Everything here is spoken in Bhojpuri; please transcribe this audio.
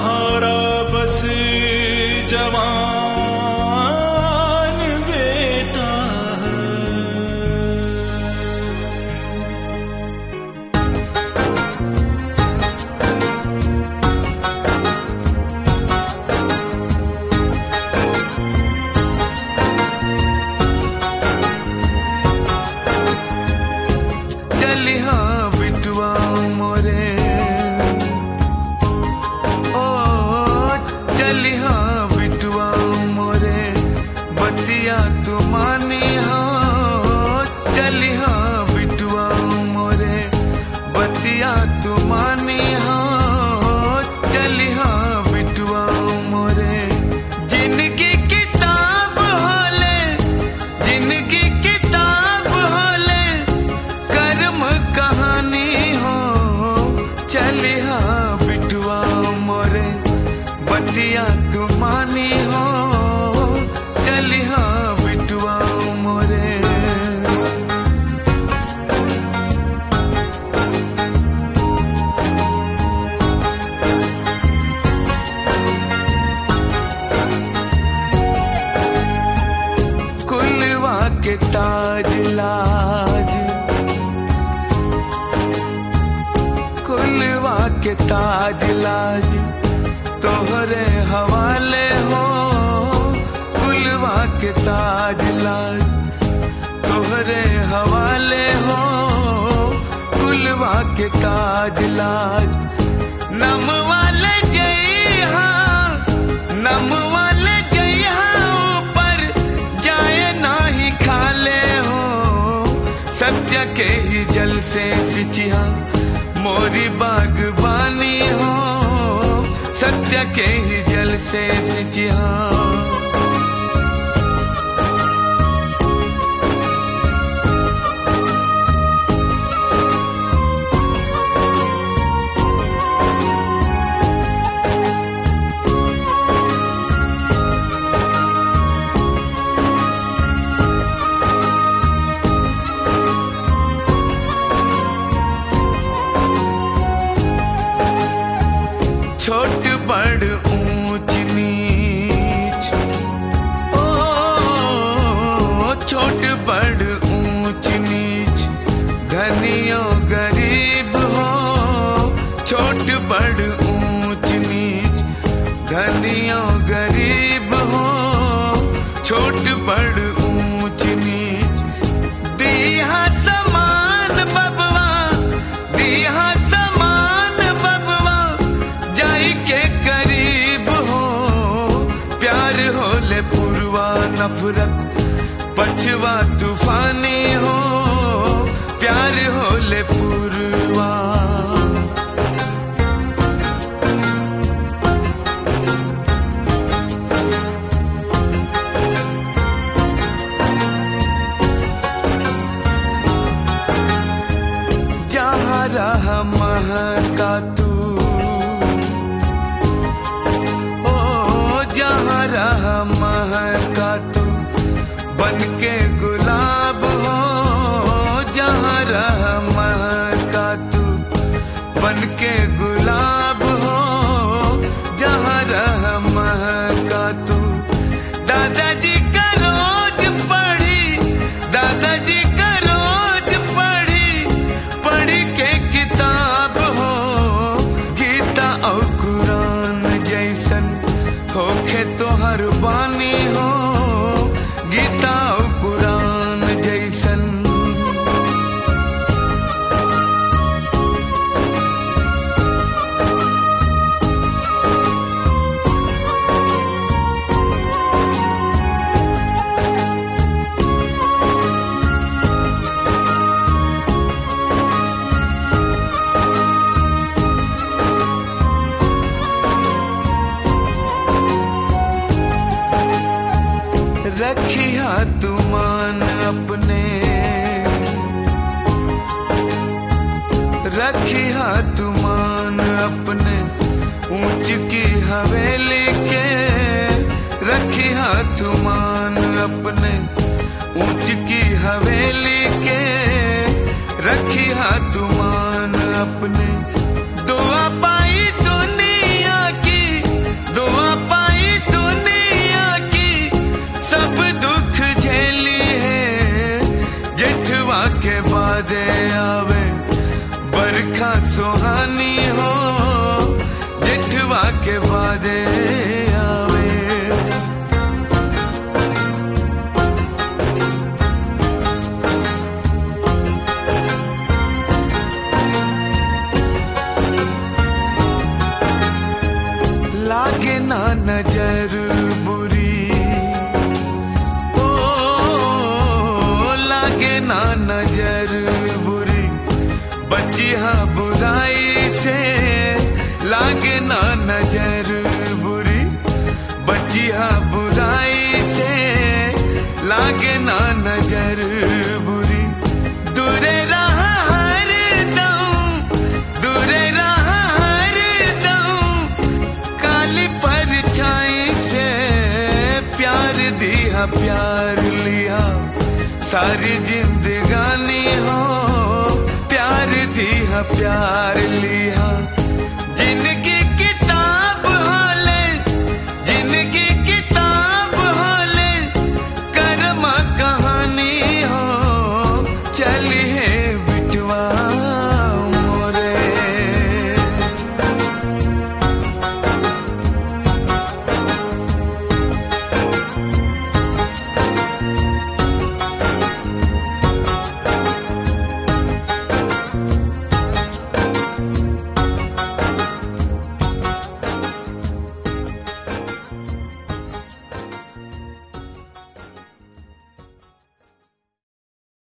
सहारा बस जवान बेटा चलिहा बिटुआ मोरे ओ चलिहा बिटुआ मोरे बतिया तू मानी हो चलिहा बिटुआ मोरे बतिया तू मानी हो चलिहा बिटुआ मोरे जिनकी किताब होले जिनकी किताब होले कर्म कहानी हो चलिहा बिटुआ मोरे बतिया तू मानी हो चलिहा बिटुआ मोरे कुलवा के ताज लाज कुलवा के ताज लाज तोहरे हवाले हो कुलवा के ताज लाज तोहरे हवाले हो कुलवा के ताज लाज नम वाले जइहा नम वाले जइहा ऊपर जाए नाही खाले हो सत्य के ही जल से सिंचिहा मोरी बागबानी हो सत्य के ही जल से सिंचिहा छोट बड़ ऊंच नीच ओ छोट बड़ ऊंच नीच धनियो गरीब हो छोट बड़ ऊंच नीच धनियो गरीब हो छोट बड़ ऊंच नीच दिहा समान बबवा दिहा समान बबवा जाई के करीब हो प्यार होले पुरवा नफरत पछवा तूफानी हो प्यार होले पुरवा जहाँ रहा महका तू ओ जहाँ रहा महका तू बन के गुलाब हो जहाँ रहा महका तू बन के गुलाब हो जहाँ रहा महका तू दादाजी का रोज पढ़ी दादाजी का रोज पढ़ी पढ़ी के किताब हो गीता और कुरान जैसन होखे तोहर बानी हो गीता और कुरान जैसन रखिया तू मान अपने रखिया तू मान अपने ऊंच की हवेली के रखिया तू मान अपने ऊंच की हवेली के रखिया तू मान अपने दुआ पाई दुनिया की वादे आवे। लागे ना नजर बुरी, ओ लागे ना नजर बुरी, बची हाँ बुराई से। लागे ना नजर बुरी, बची हाँ बुराई से। लागे ना नजर बुरी, दूरे रहा हर दम, दूरे रहा हर दम। काली परछाई से प्यार दिया प्यार लिया, सारी जिंदगानी हो। प्यार दिया प्यार लिया,